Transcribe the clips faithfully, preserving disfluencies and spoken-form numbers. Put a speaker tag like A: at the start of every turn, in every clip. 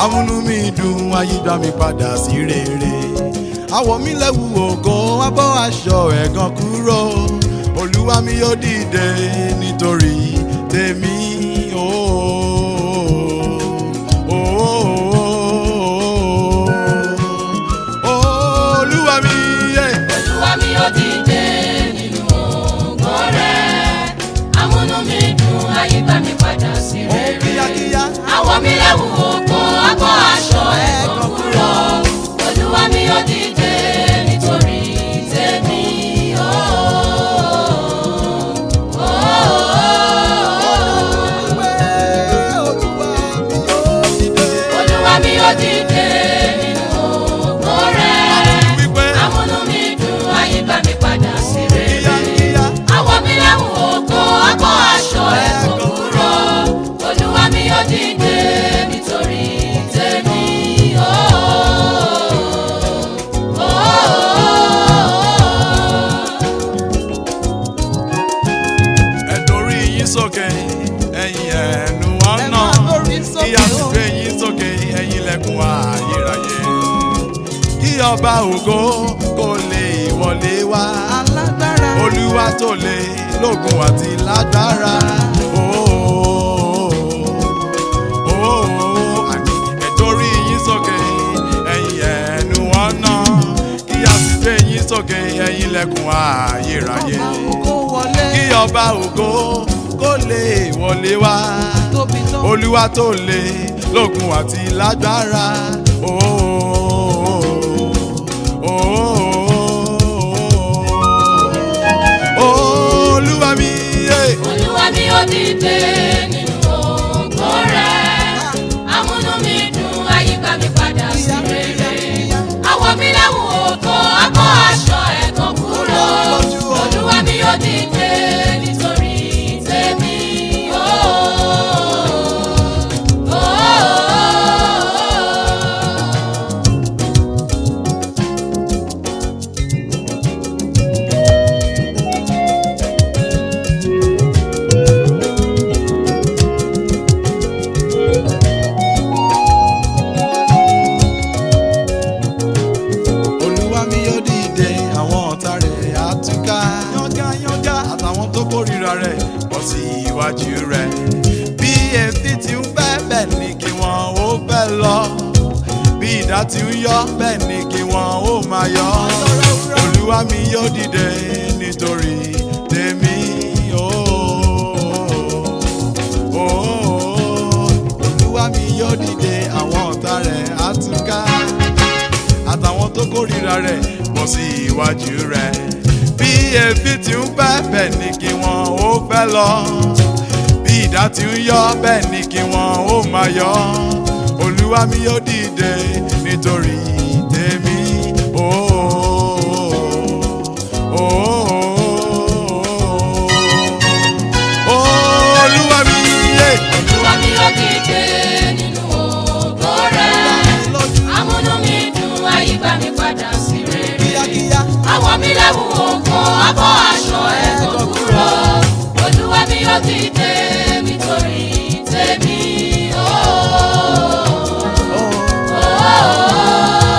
A: amúnú mi dùn ayígbà mi padà sí rere. Àwọ̀ mi lẹ́wù ògo wá bọ́ aṣọ ẹ̀gàn kúrò. Olúwa mi yóò dìde nítorí tèmi. Olúwa mi
B: Olúwa mi yóò dìde nínú ògo rẹ̀. Amúnú mi dùn ayígbà mi padà sí rere. Àwọ̀ mi lẹ́wù ògo wá bọ́ aṣọ ẹ̀gàn kúrò. Olúwa mi yóò dìde nítorí tèmi. Olúwa mi yóò dìde nínú ògo rẹ̀. Amúnú mi dùn ayígbà mi padà sí rere. Àwọ̀ mi lẹ́wù ògo wá bọ́ aṣọ ẹ̀gàn kúrò. Olúwa mi yóò dìde nítorí tèmi.
A: Ẹ̀dórí yín sókè ẹ̀yin ẹnu ọ̀nà, kí a sì gbé yín sókè ẹ̀yin lẹ̀kùn ayérayé. Kí ọba ògo kó lè wọlé wá, Olúwa tó lè lógun àti lágbára. Àní ẹ̀dórí yín sókè ẹ̀yin ẹnu ọ̀nà, kí a sì gbé yín sókè ẹ̀yin lẹ̀kùn ayérayé. Kí ọba ògo kó lè wọlé wá, Olúwa tó lè lógun àti lágbára. Olúwa mi
B: Olúwa mi yóò dìde nínú ògo rẹ̀. Amúnú mi dùn ayígbà mi padà sí rere. Àwọ̀ mi lẹ́wù ògo wá bọ́ aṣọ ẹ̀gàn kúrò. Olúwa mi yóò dìde nítorí tèmi.
A: Olúwa mi yóò dìde, àwọn ọ̀tá rẹ̀ á túká. Yángá àtàwọn tó kórìíra rẹ̀ bọ́ sí iwájú rẹ̀. Bí èéfín ti ń fẹ́ bẹ́ẹ̀ ni kí wọ́n ó fẹ́ lọ. Bí idà ti ń yọ bẹ́ẹ̀ ni kí wọ́n ó máa yọ. Olúwa mi yóò dìde nítorí tèmi. Olúwa mi yóò dìde, àwọn ọ̀tá rẹ̀ á túká. Àtàwọn tó kórìíra rẹ̀ bọ́ sí iwájú rẹ̀. Bí èéfín ti ń fẹ́ bẹ́ẹ̀ ni kí wọ́n ó fẹ́ lọ. Bí idà ti ń yọ bẹ́ẹ̀ ni kí wọ́n ó máa yọ. Olúwa mi yóò dìde nítorí tèmi. Olúwa mi
B: Olúwa mi yóò dìde nínú ògo rẹ̀. Amúnú mi dùn ayígbà mi padà sí rere. Àwọ̀ mi lẹ́wù ògo wá bọ́ aṣọ ẹ̀gàn kúrò. Olúwa mi yóò dìde nítorí tèmi. Oh, oh, oh, oh.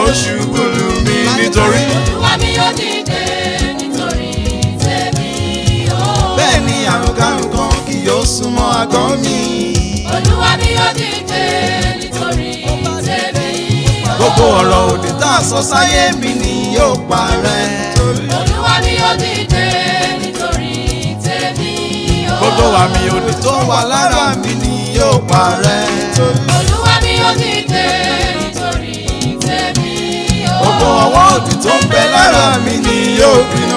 A: ṣubú lù mí nítorí.
B: Olúwa mi yóò dìde nítorí tèmi o.
A: Bẹ́ẹ̀ ni àrùnkárùn kan kì yóò súnmọ́ àgọ́ mi.
B: Olúwa mi yóò dìde nítorí tèmi o.
A: Gbogbo ọ̀rọ̀ òdì tá a sọ sáyé mi ni yóò parẹ́.
B: Olúwa mi yóò dìde nítorí tèmi o.
A: Gbogbo àmì òdì tó wà lára mi ni yóò parẹ́.
B: Olúwa mi yóò dìde nítorí tèmi o.
A: Gbogbo ọwọ́ òdì tó ń bẹ lára mi ni yóò gbiná.